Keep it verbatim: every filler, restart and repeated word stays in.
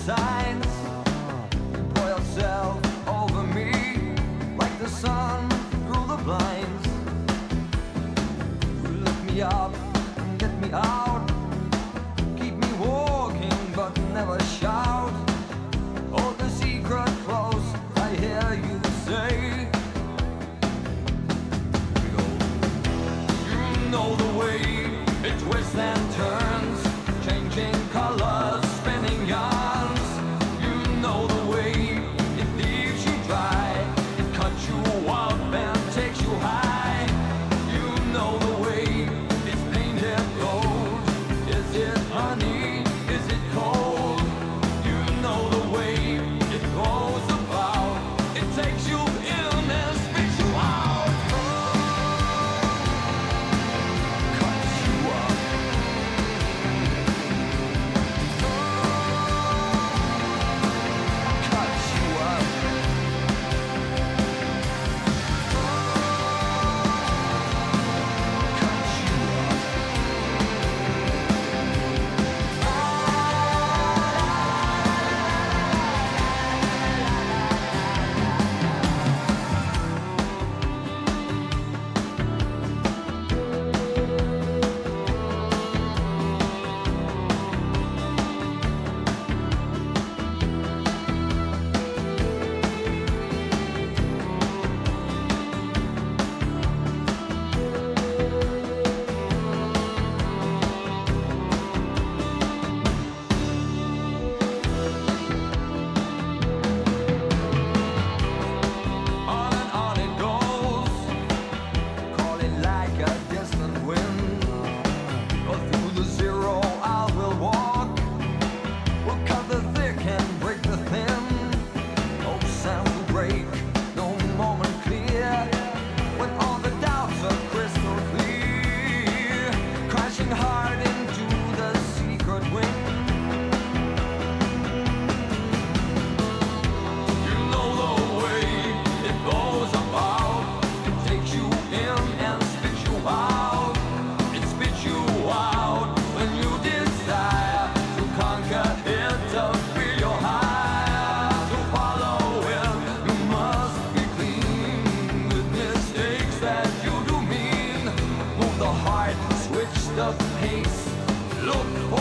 signs. Pour yourself over me like the sun through the blinds. You lift me up and get me out, keep me walking but never shout. Hold the secret close, I hear you say. We go. You know the way it twists and turns, changing colors, spinning yarns. You know the way it leaves you dry, it cuts you up and takes you high. You know the way it's painted gold. Is it honey? Is it cold? You know the way it goes about. It takes you in and spits you out. Cuts you up. Cuts you up. Cuts you up. On and on it goes, call it like a distant wind. Go through the zero, I will walk. We'll cut the thick and break the thin. No sound to break, no moment clear. When all the doubts are crystal clear, crashing hard into the secret wind. You know the way it goes about. It takes you in and spits you out. It spits you out when you desire to conquer it, to feel your high. To follow it, you must be clean with mistakes that you do mean. Move the heart, switch the pace. Look